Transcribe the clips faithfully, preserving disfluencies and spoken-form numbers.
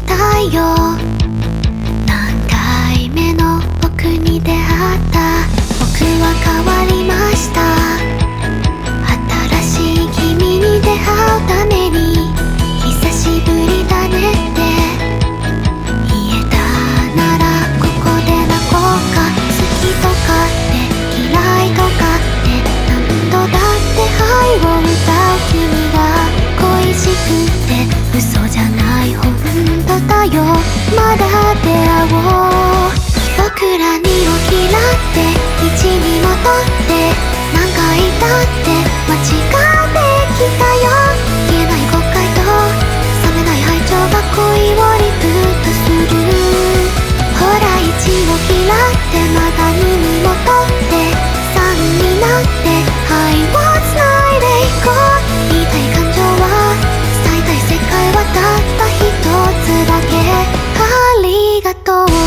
たよ。何回目の僕に出会った。僕は変わりました。新しい君に出会うために久しぶりだねって言えたならここで泣こうか。好きとかって嫌いとかって何度だって愛を歌う君が恋しくて嘘じゃない本当だよ。まだ出会おう。僕らにを嫌って道に戻って何回だって間違ってきたよ。言えない後悔と冷めない愛情が恋をリピートする。ほらいちを嫌ってまたにに戻ってさんになって愛をつないでいこう。言いたい感情は伝えたい世界はたった一つだけ。ありがとう。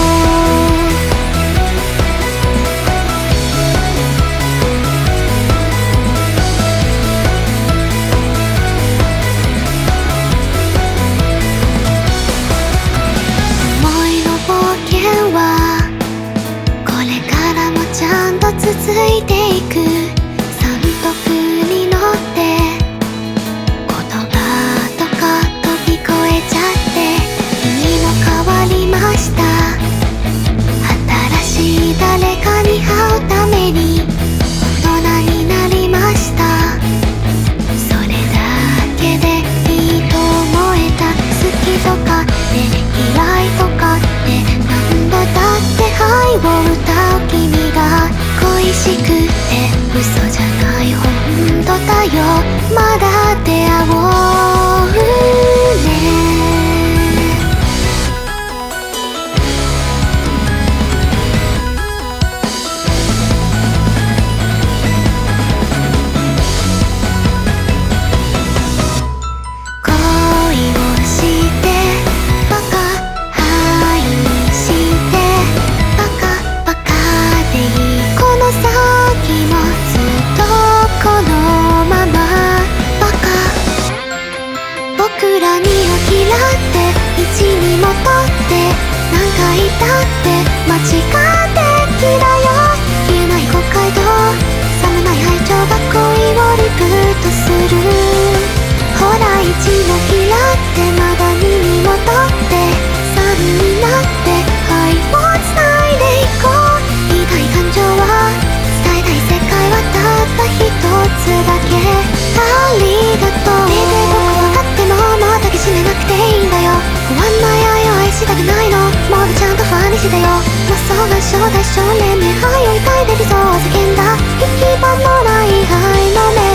ちゃんと続いていく。三徳に乗って言葉とか飛び越えちゃって君も変わりました。新しい誰かに会うために大人になりました。それだけでいいと思えた。好きとかって嫌いとかって何度だって愛を歌う君が恋しくて嘘じゃない本当だよ。まだ出会おうね。恋をしてバカ愛してバカバカでいい。この先もずっとこのままバカ。僕らにを嫌って一に戻って何回だって間違ってきだよ。言えない後悔と冷めない愛情が恋をリピートする。ほらいちを嫌ってまだにに戻ってさんになって愛をつないでいこう。言いたい感情は伝えたい世界はたった一つだけ。ありがとう。ねえねえ僕分かってももう抱きしめなくていいんだよ。終わんない愛を愛したくないの。もうちゃんとファンにしてよ。まっそうな正体少年ね愛を抱いて理想を叫んだ。行き場のない愛の目